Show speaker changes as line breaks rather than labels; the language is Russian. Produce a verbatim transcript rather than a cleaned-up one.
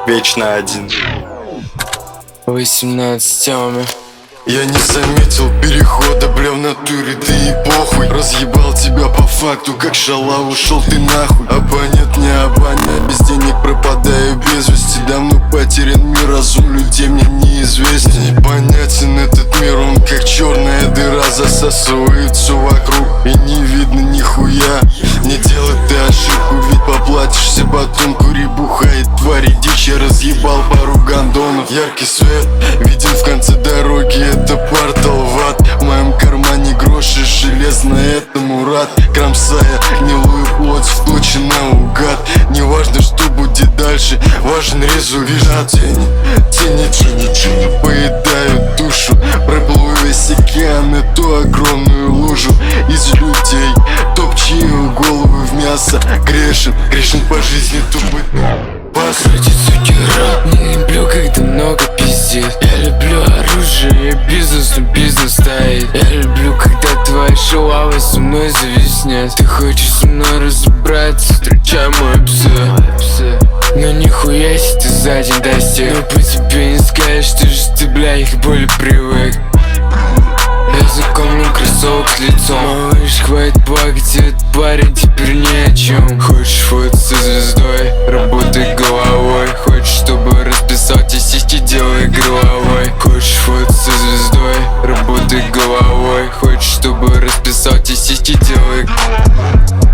Вечно один.
Восемнадцать тёмы.
Я не заметил перехода, бля, в натуре, ты и похуй. Разъебал тебя по факту, как шала, ушел ты нахуй. Абонент не абонент, без денег пропадаю без вести. Давно потерян мир, разум людей мне неизвестен. Непонятен этот мир, он как черная дыра, засасывает все вокруг и не видно нихуя. Не делай ты ошибку, ведь поплатишься потом. Кури, бухает, твари, дичь, я разъебал пару гандонов. Яркий свет виден в конце дороги, это портал в ад. В моем кармане гроши железно, это Мурат. Кромсая гнилую плоть в точи наугад. Не важно, что будет дальше, важен результат. Тени, тени, тени, тени поедают душу. Проплыл весь океан, эту огромную лужу из людей. Топчи головы в мясо, грешен, грешен по жизни тупой.
Крутит, суки, рот. Не люблю, когда много пиздец. Я люблю оружие и бизнес, но бизнес стоит. Я люблю, когда твои шалавы со мной зависнет. Ты хочешь со мной разобраться, встречай мой псы. Но нихуя, если ты за день достиг. Но по тебе не скажешь, что же ты, бля, их более привык. Я знакомлю кроссовок с лицом. Малыш, хватит плакать, этот парень теперь ни о чем. Хочешь фото со звездой, работай головой. Хочешь, чтобы расписал тебе сиськи, делай головой. Хочешь фото со звездой, работай головой. Хочешь, чтобы расписал тебе сиськи, делай.